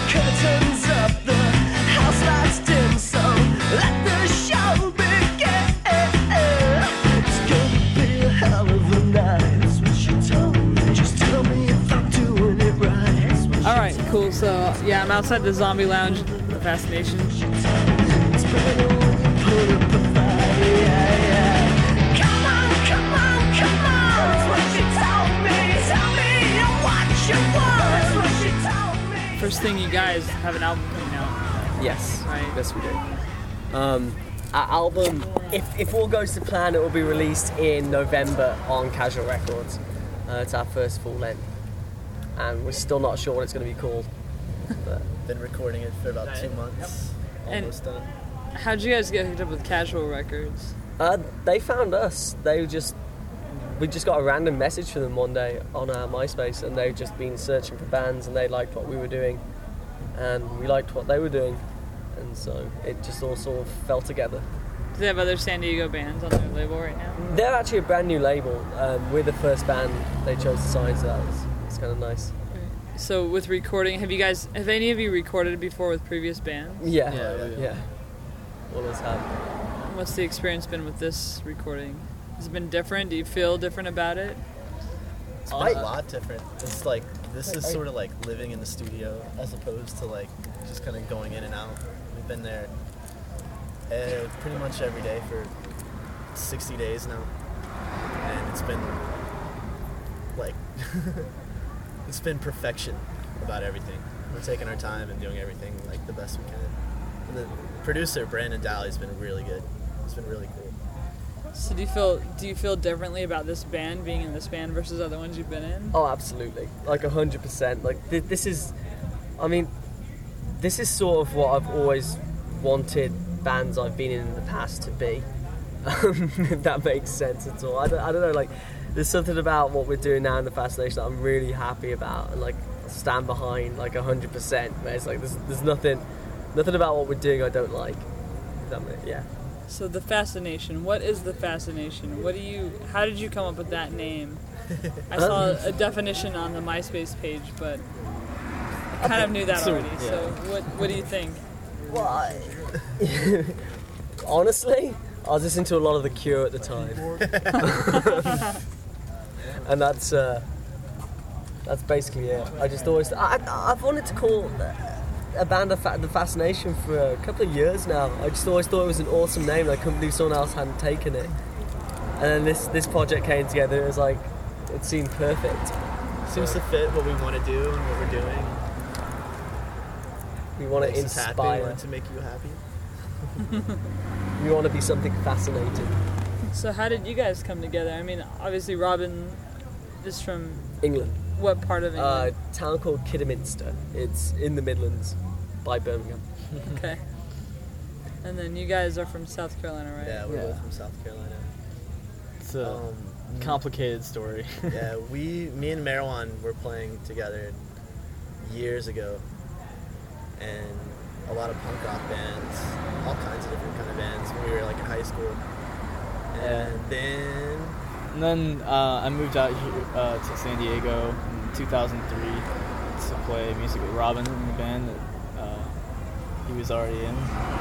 curtains up, the house lights dim, so let the show begin. It's gonna be a hell of a night, that's what she told me. Just tell me if I'm doing it right. All right, cool. So yeah, I'm outside the Zombie Lounge, the Fascination. It's better when you put up a fight, yeah, yeah. Come on, come on, come on. That's what she told me. Tell me what you want. That's what she told me. First thing, you guys have an album coming out. Yes, Right. yes we do. Our album, if all goes to plan, it will be released in November on Casual Records. It's our first full length, and we're still not sure what it's going to be called. But Been recording it for about 2 months. And- Almost done. How'd you guys get hooked up with Casual Records? they found us. We just got a random message from them one day on our MySpace, and they'd just been searching for bands, and they liked what we were doing, and we liked what they were doing, and so it just all sort of fell together. Do they have other San Diego bands on their label right now? They're actually a brand new label. We're the first band they chose to sign, so it's kind of nice. So with recording, have any of you recorded before with previous bands? Yeah. Yeah. All of us have. What's the experience been with this recording? Has it been different? Do you feel different about it? It's been a lot different. It's like, this is sort of like living in the studio as opposed to like just kind of going in and out. We've been there pretty much every day for 60 days now. And it's been like, it's been perfection about everything. We're taking our time and doing everything like the best we can. And the producer, Brandon Daly, has been really good. It's been really cool. So do you feel differently about this band, being in this band versus other ones you've been in? Oh, absolutely. Like 100%. Like this is sort of what I've always wanted bands I've been in the past to be. If that makes sense at all. I don't know, like there's something about what we're doing now in the Fascination that I'm really happy about and like stand behind like 100%. Where it's like there's nothing about what we're doing I don't like. Yeah. So the Fascination, what is the Fascination? How did you come up with that name? I saw a definition on the MySpace page, but I kind of knew that already. yeah. So what do you think? Well, honestly, I was listening to a lot of The Cure at the time, and that's basically it. I've wanted to call a band the Fascination for a couple of years now. I just always thought it was an awesome name, and I couldn't believe someone else hadn't taken it. And then this project came together. It was like it seemed perfect. Seems to fit what we want to do and what we're doing. We want to Makes us happy. We inspire. want to make you happy. We want to be something fascinating. So how did you guys come together? I mean, obviously Robin is from England. what part of A England? town called Kidderminster. It's in the Midlands, by Birmingham. Okay. And then you guys are from South Carolina, right? Yeah, we're Yeah. both from South Carolina. It's a complicated story. Yeah, me and Marwan were playing together years ago, and a lot of punk rock bands, all kinds of different kind of bands when we were like in high school. And then And then I moved out here to San Diego in 2003 to play music with Robin in the band that he was already in.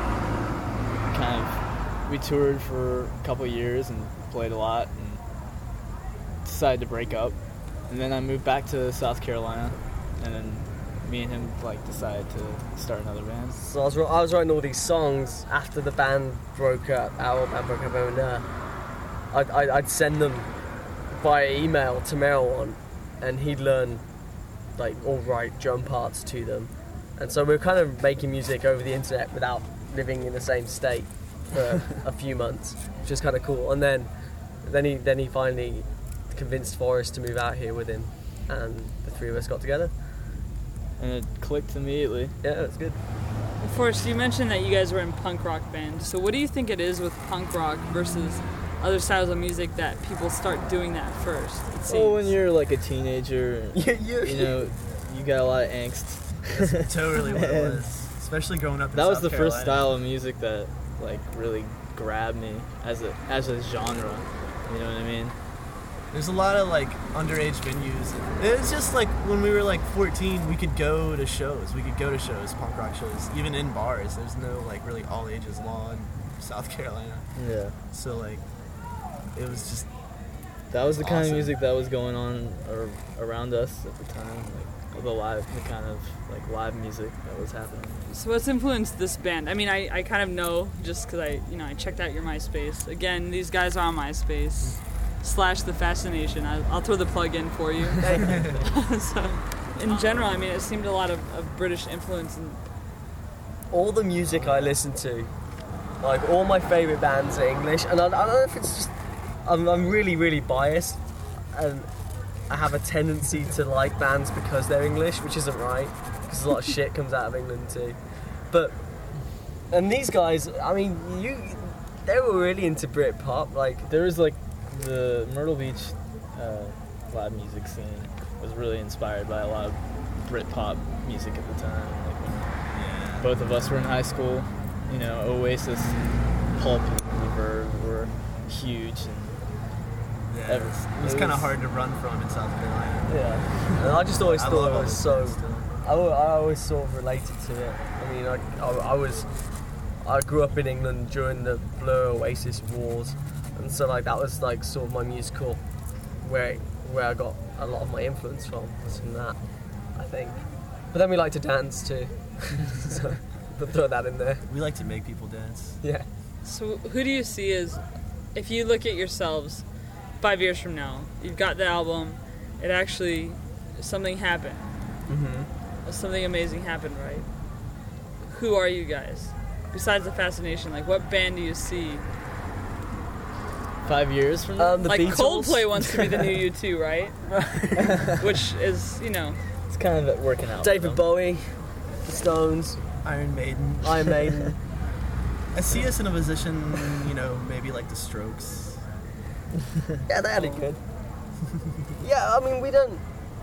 We toured for a couple of years and played a lot and decided to break up. And then I moved back to South Carolina, and then me and him decided to start another band. So I was writing all these songs after the band broke up, our band broke up, and I'd send them via email to Marwan, and he'd learn all right drum parts to them. And so we were kind of making music over the internet without living in the same state for a few months, which was kind of cool. And then he finally convinced Forrest to move out here with him, and the three of us got together. And it clicked immediately. Yeah, it was good. Well, Forrest, you mentioned that you guys were in punk rock bands. So what do you think it is with punk rock versus other styles of music that people start doing that first? It seems. Well, when you're like a teenager, you you got a lot of angst. that's totally what it was. Especially growing up in That was South the Carolina. first style of music that really grabbed me as a genre. You know what I mean? There's a lot of like underage venues. It's just like when we were like 14, we could go to shows. We could go to shows, punk rock shows, even in bars. There's no like really all ages law in South Carolina. Yeah. So like, it was just That was the kind of Awesome. music that was going on around us at the time, like the kind of like live music that was happening. So what's influenced this band? I mean, I kind of know just because I checked out your MySpace. Again, these guys are on MySpace / The Fascination. I'll throw the plug in for you. So, in general, I mean, it seemed a lot of British influence. And All the music I listen to, like all my favourite bands are English, and I don't know if it's just I'm really, really biased, and I have a tendency to like bands because they're English, which isn't right, because a lot of shit comes out of England too. And these guys, I mean, they were really into Britpop, like. There was like the Myrtle Beach live music scene was really inspired by a lot of Britpop music at the time. Like when both of us were in high school, you know, Oasis, Pulp, and Reverb were huge. yeah. It's kind of hard to run from in South Carolina. Yeah, and I just always I thought love it all was those so. bands still. I always sort of related to it. I mean, I grew up in England during the Blur Oasis wars, and so like that was like sort of my musical where I got a lot of my influence from was from that, I think. But then we like to dance too, so but throw that in there. We like to make people dance. Yeah. so who do you see as, if you look at yourselves 5 years from now, you've got the album, it actually, something happened. Something amazing happened, right? Who are you guys? Besides The Fascination, like what band do you see? 5 years from now, The Like Beatles. Coldplay wants to be the new U2, right? Which is, it's kind of working out. David Bowie, the Stones, Iron Maiden. Iron Maiden. I see us in a position, you know, maybe like the Strokes. Yeah, they had it good. Yeah, I mean, we don't.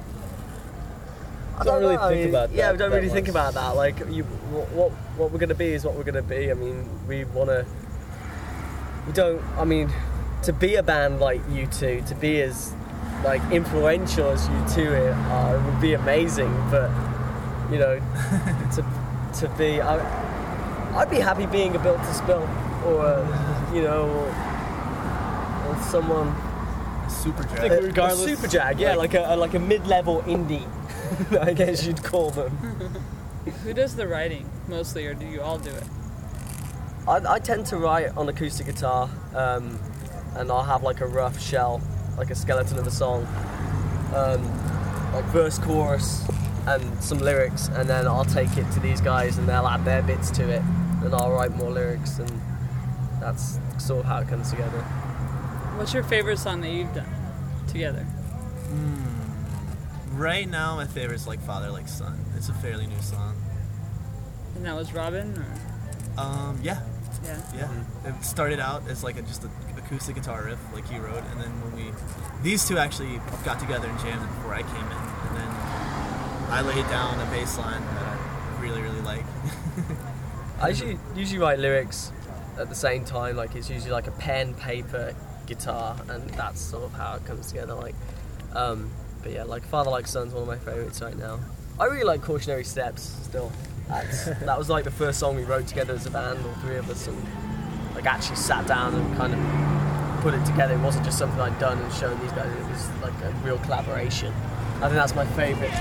I Don't really know, I think mean, about yeah, that we don't that really think much. about that. Like, what we're gonna be is what we're gonna be. I mean, we wanna. We don't. I mean, to be a band like U2, to be as like influential as U2 are, it would be amazing. But you know, to be, I'd be happy being a Built to Spill, or you know, or someone. Superdrag. Regardless, a Superjag, yeah, like a mid-level indie, I guess you'd call them. who does the writing mostly, or do you all do it? I tend to write on acoustic guitar, and I'll have like a rough shell, like a skeleton of a song, like verse, chorus, and some lyrics, and then I'll take it to these guys, and they'll add their bits to it, and I'll write more lyrics, and that's sort of how it comes together. What's your favorite song that you've done together? Right now, my favorite is like Father Like Son. It's a fairly new song. And that was Robin, or Yeah. yeah? It started out as like just an acoustic guitar riff, like he wrote, and then when these two actually got together and jammed before I came in, and then I laid down a bass line that I really, really like. I usually write lyrics at the same time, like it's usually like a pen, paper, guitar, and that's sort of how it comes together. Like, but yeah, like Father Like Son's one of my favourites right now. I really like Cautionary Steps still. That was like the first song we wrote together as a band, all three of us, and like actually sat down and kind of put it together. It wasn't just something I'd done and shown these guys, it was like a real collaboration. I think that's my favourite.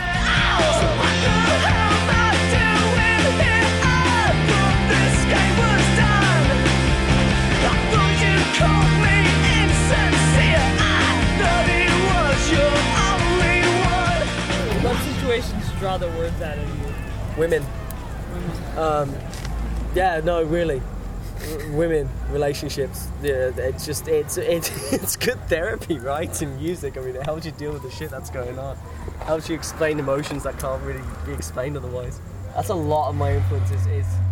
What situations draw the words out of you? Women. Yeah, no, really. Women, relationships. Yeah, it's just it's good therapy, right? In music, I mean, it helps you deal with the shit that's going on. It helps you explain emotions that can't really be explained otherwise. That's a lot of my influences.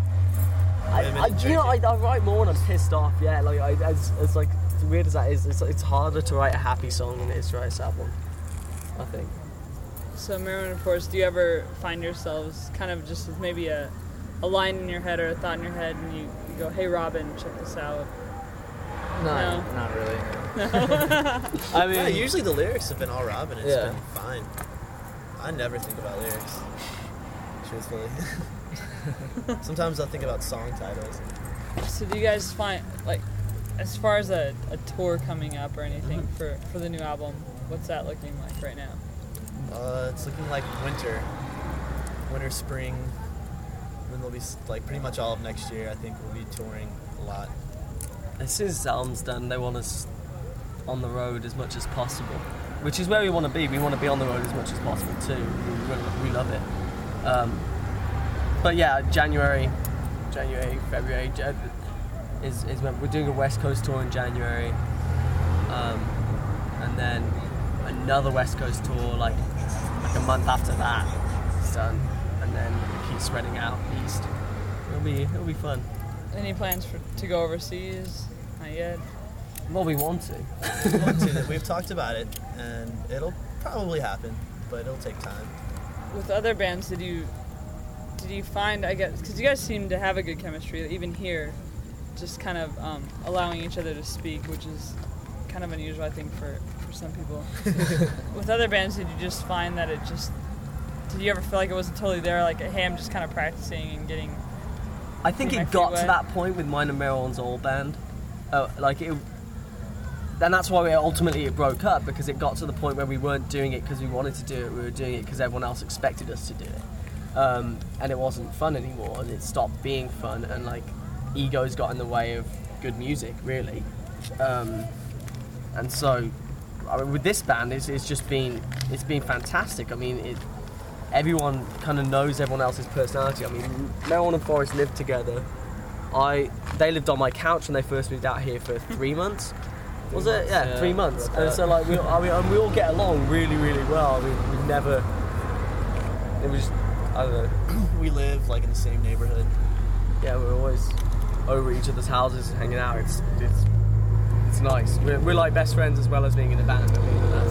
I write more when I'm pissed off. Yeah, like it's like as weird as that is, it's harder to write a happy song than it is to write a sad one, I think. So, Marilyn and Forrest, do you ever find yourselves kind of just with maybe a line in your head or a thought in your head, and you go, "Hey, Robin, check this out"? No, not really. I mean, Yeah, usually the lyrics have been all Robin. It's Yeah. been fine. I never think about lyrics, truthfully. Sometimes I'll think about song titles. So do you guys find, like, as far as a tour coming up or anything for the new album, what's that looking like right now? It's looking like winter, spring. Then there'll be like pretty much all of next year. I think we'll be touring a lot. As soon as this album's done, they want us on the road as much as possible, which is where we want to be. We want to be on the road as much as possible too. We love it. But yeah, January, February is when we're doing a West Coast tour in January, and then another West Coast tour like a month after that. It's done, and then it keeps spreading out east. It'll be fun. Any plans to go overseas? Not yet. Well, we want to. We've talked about it, and it'll probably happen, but it'll take time. With other bands, did you find, I guess, because you guys seem to have a good chemistry, even here, just kind of allowing each other to speak, which is kind of unusual, I think, for some people. With other bands, did you just find that did you ever feel like it wasn't totally there, like, hey, I'm just kind of practicing and getting... I think my it feet got wet? to that point with mine and Meryl's old band. And that's why ultimately it broke up, because it got to the point where we weren't doing it because we wanted to do it, we were doing it because everyone else expected us to do it. And it wasn't fun anymore, and it stopped being fun, and like egos got in the way of good music, really. And so with this band, it's been fantastic. I mean, everyone kind of knows everyone else's personality. I mean, Meryl and Forrest lived together. They lived on my couch when they first moved out here for 3 months. Was it? Yeah, 3 months. And so like we all get along really, really well. I mean, we never. It was, I don't know. We live like in the same neighborhood. Yeah, we're always over each other's houses hanging out. It's nice. We're like best friends as well as being in a band. I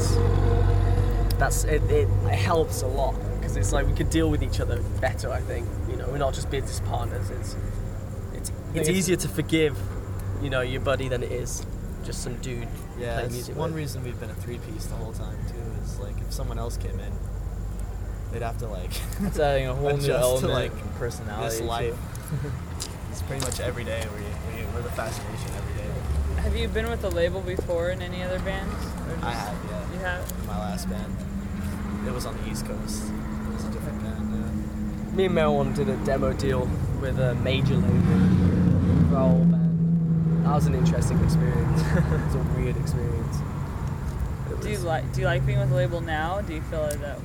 mean, that's it. It helps a lot because it's like we could deal with each other better. I think, you know, we're not just business partners. It's easier to forgive, you know, your buddy than it is just some dude Yeah, playing it's music. one with. reason we've been a three-piece the whole time too. Is like if someone else came in, they'd have to like it's adding a whole new adjust to, element like, and personality. this to life. it. It's pretty much every day we're the fascination every day. Have you been with the label before in any other bands? Or I just- have, yeah. You have? My last band, it was on the East Coast. It was a different band. Me and Meryl did a demo deal with a major label for our old band. That was an interesting experience. It was a weird experience. Do you like being with the label now? Do you feel like that?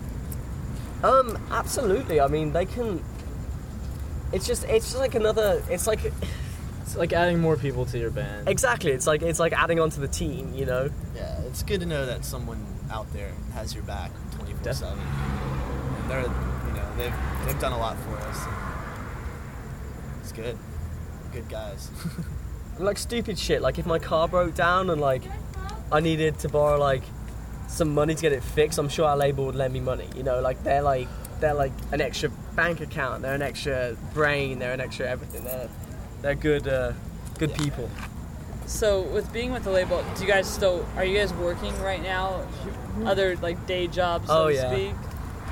Absolutely. I mean, they can. It's just like another. It's like It's like adding more people to your band. exactly. It's like adding on to the team. You know. Yeah, it's good to know that someone out there has your back 24/7. And they're, you know, they've done a lot for us. It's good. Good guys. Like stupid shit. Like if my car broke down and like I needed to borrow like some money to get it fixed, I'm sure our label would lend me money. You know, like they're like an extra bank account. They're an extra brain. They're an extra everything. They're good people. So with being with the label, are you guys working right now? Other like day jobs, so Oh, to yeah. speak?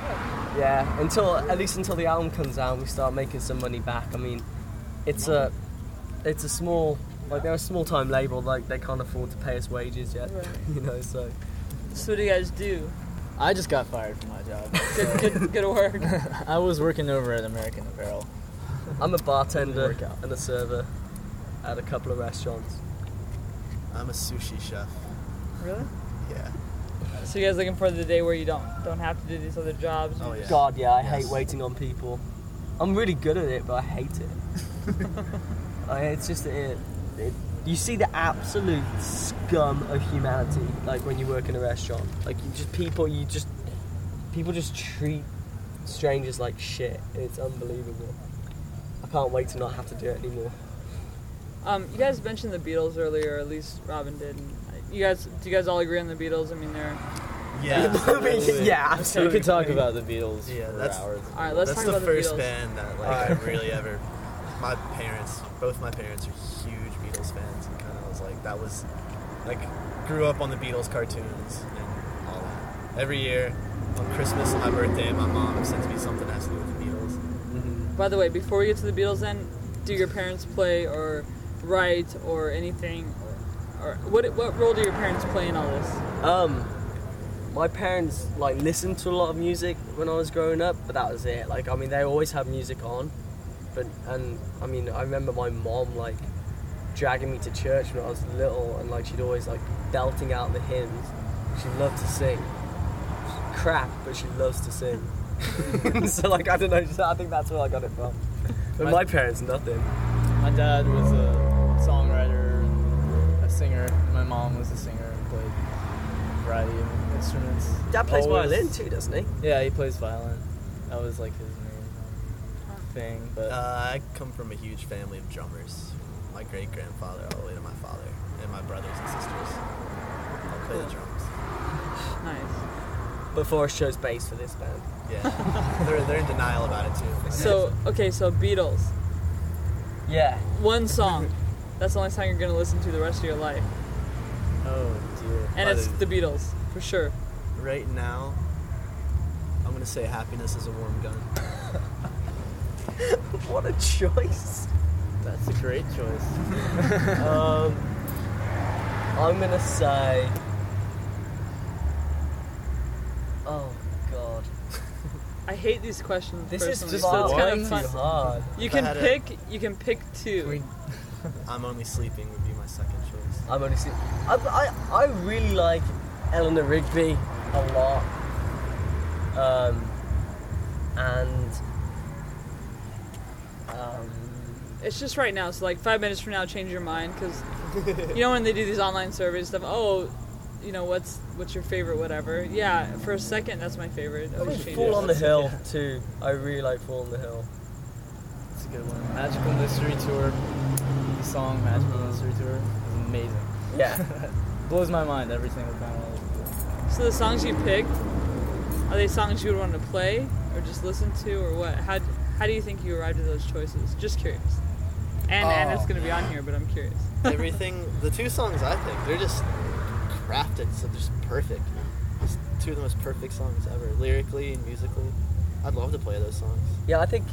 Yeah, at least until the album comes out, we start making some money back. I mean, it's a small, like they're a small time label. Like they can't afford to pay us wages yet. Right. You know, so So what do you guys do? I just got fired from my job. Good work. I was working over at American Apparel. I'm a bartender Work out. and a server at a couple of restaurants. I'm a sushi chef. Really? Yeah. So you guys looking for the day where you don't have to do these other jobs? Oh, yeah. God, yeah, I Yes. hate waiting on people. I'm really good at it, but I hate it. It's just you see the absolute scum of humanity, like when you work in a restaurant. Like people just treat strangers like shit. It's unbelievable. I can't wait to not have to do it anymore. You guys mentioned the Beatles earlier, or at least Robin did. And do you guys all agree on the Beatles? I mean, they're... Yeah. Yeah, We absolutely. could talk about the Beatles Yeah, for that's- hours. All right, let's That's talk the about first the Beatles. band that like I really ever both my parents are huge Beatles fans, and kind of was like, that was, like, grew up on the Beatles cartoons and all that. Every year, on Christmas and my birthday, my mom sends me something that has to do with the Beatles. Mm-hmm. By the way, before we get to the Beatles, then, do your parents play or write or anything? Or what role do your parents play in all this? My parents like listened to a lot of music when I was growing up, but that was it. Like, I mean, they always had music on, I remember my mom like dragging me to church when I was little, and like she'd always like belting out the hymns. She loved to sing. Crap, but she loves to sing. So like, I don't know, I think that's where I got it from. But my parents, nothing. My dad was a songwriter, a singer. My mom was a singer and played a variety of instruments. Dad plays Always- violin too, doesn't he? Yeah, he plays violin. That was like his main thing. But I come from a huge family of drummers. My great-grandfather all the way to my father, and my brothers and sisters all play the drums. Nice. But Forrest chose bass for this band. Yeah, they're in denial about it too. So Beatles. Yeah. One song. That's the only song you're gonna listen to the rest of your life. oh dear. And it's the Beatles, for sure. Right now, I'm gonna say "Happiness Is a Warm Gun." What a choice. That's a great choice. I'm gonna say. Oh God. I hate these questions. This is personally, just so it's way kind of too fun. hard. You If I can had pick two. "I'm Only Sleeping" would be my second choice. I'm only seeing. I really like Eleanor Rigby a lot. It's just right now, so like 5 minutes from now, change your mind, because you know when they do these online surveys stuff. Oh, you know what's your favorite, whatever. Yeah, for a second, that's my favorite. Always change Fall it. on the Hill too. I really like Fall on the Hill. It's a good one. Magical Mystery Tour. The song Magical Mystery Tour is amazing. Yeah. Blows my mind every single time I listen to it. So the songs you picked, are they songs you would want to play or just listen to, or what? How do you think you arrived at those choices? Just curious. And it's gonna be on here, but I'm curious. Everything, the two songs I picked, they're just crafted, so they're just perfect. Just two of the most perfect songs ever, lyrically and musically. I'd love to play those songs. Yeah, I think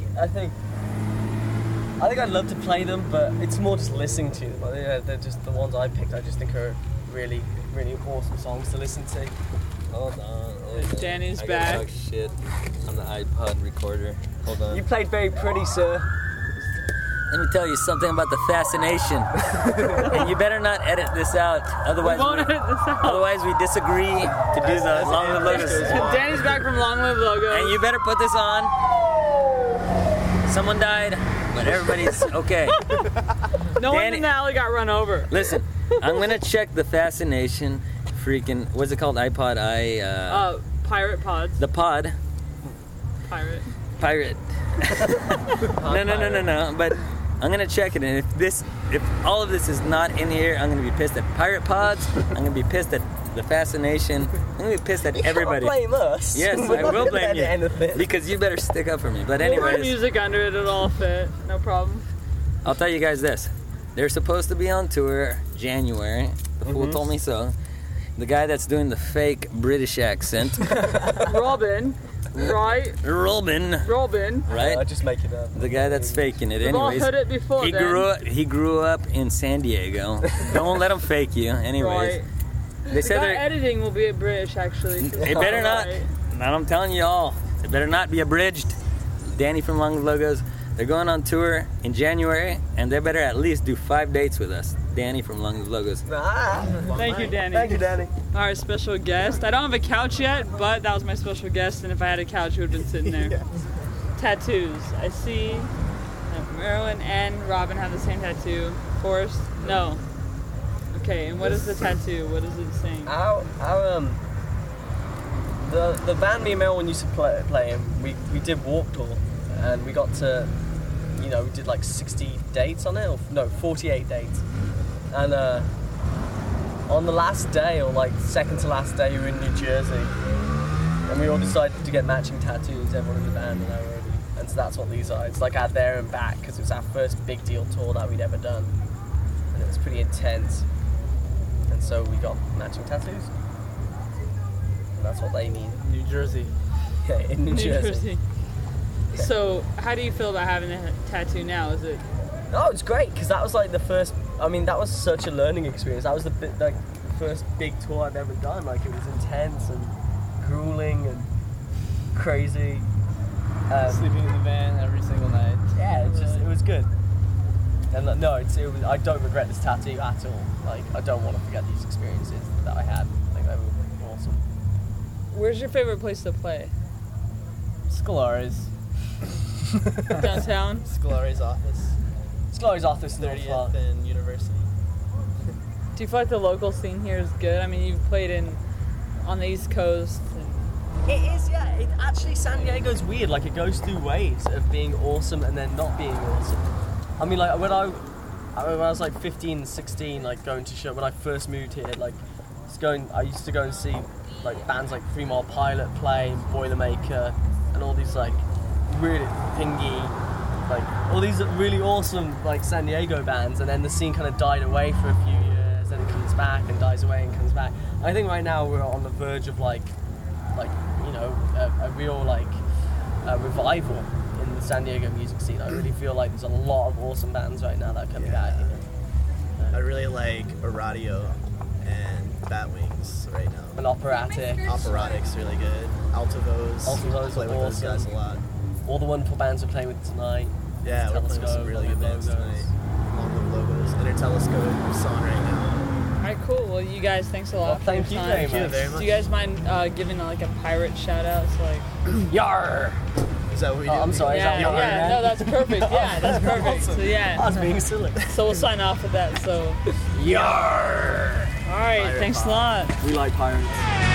I'd love to play them, but it's more just listening to them. I think they're just the ones I picked. I just think are really, really awesome songs to listen to. Hold on. Danny's I back. gotta talk shit on the iPod recorder. Hold on. You played very pretty, sir. Let me tell you something about the fascination. And you better not edit this out. Otherwise, Won't edit this out. otherwise we disagree to do the Long Live Logos. Danny's back from Long Live Logo. And you better put this on. Someone died, but everybody's okay. No one Danny- in the alley got run over. Listen, I'm gonna check the fascination. Freaking, what's it called? iPod. Pirate pods. The pod. Pirate. Pirate. No. But I'm gonna check it, and if all of this is not in here, I'm gonna be pissed at Pirate Pods. I'm gonna be pissed at the fascination. I'm gonna be pissed at everybody. You can't blame us. Yes, We're I not will gonna blame edit you anything. because you better stick up for me. But We'll put anyways, music under it, it'll all fit. No problem. I'll tell you guys this: they're supposed to be on tour January. The fool told me so. The guy that's doing the fake British accent, Robin. Right? Robin, right? I just make it up. The guy that's faking it. We've all Anyways, heard it before, he grew up in San Diego. Don't let him fake you. Anyways, Right. they The said guy they're. editing will be British, actually. It better not. Right. And I'm telling you all, it better not be abridged. Danny from Long Live Logos. They're going on tour in January, and they better at least do 5 dates with us. Danny from Long Live Logos. Thank you, Danny. Thank you, Danny. Our special guest. I don't have a couch yet, but that was my special guest, and if I had a couch, it would have been sitting there. Tattoos. I see that Marilyn and Robin have the same tattoo. Forrest? No. Okay, and what is the tattoo? What is it saying? The band me and Marilyn used to play in, we did Warped Tour, and we got to, we did like 60 dates on it, 48 dates. And on the last day, or like second to last day, we were in New Jersey, and we all decided to get matching tattoos, everyone in the band and I already. And so that's what these are. It's like our there and back, because it was our first big deal tour that we'd ever done, and it was pretty intense. And so we got matching tattoos, and that's what they mean. New Jersey. Yeah, in New Jersey. So, how do you feel about having a tattoo now? Is it? No, it's great, because that was like the first. I mean, that was such a learning experience. That was the first big tour I've ever done. Like, it was intense and grueling and crazy. Sleeping in the van every single night. Yeah, it was good. And no, I don't regret this tattoo at all. Like, I don't want to forget these experiences that I had. I think they were awesome. Where's your favorite place to play? Scolaris. Downtown? Gloria's office. Gloria's office, 30th and University. Do you feel like the local scene here is good? I mean, you've played on the East Coast. It is, yeah. It actually, San Diego's weird. Like, it goes through waves of being awesome and then not being awesome. I mean, like, when I was like 15, 16, like going to show when I first moved here, like, I used to go and see like bands like 3 Mile Pilot play, and Boilermaker, and all these like really Pingy, like all these really awesome like San Diego bands, and then the scene kind of died away for a few years, then it comes back and dies away and comes back. I think right now we're on the verge of like you know a real like revival in the San Diego music scene. I really feel like there's a lot of awesome bands right now that are coming out here. I really like Oradio and Batwings right now. And Operatic. Operatic's really good. Altivos. Altivos play are with those guys a awesome. lot. All the wonderful bands we're playing with tonight. Yeah, we're playing with some really good bands tonight. Long Live Logos. Intertelescope song right now. All right, cool. Well, you guys, thanks a lot Well, for thank your you time. very much. Do you guys mind giving like a pirate shout out? So, like, Yar! Is that what we do? I'm sorry, yeah, is that what yeah, no, that's perfect. Yeah, that's perfect. So I yeah, was being silly. so we'll sign off with that. So, Yar! all right, thanks a lot. We like pirates.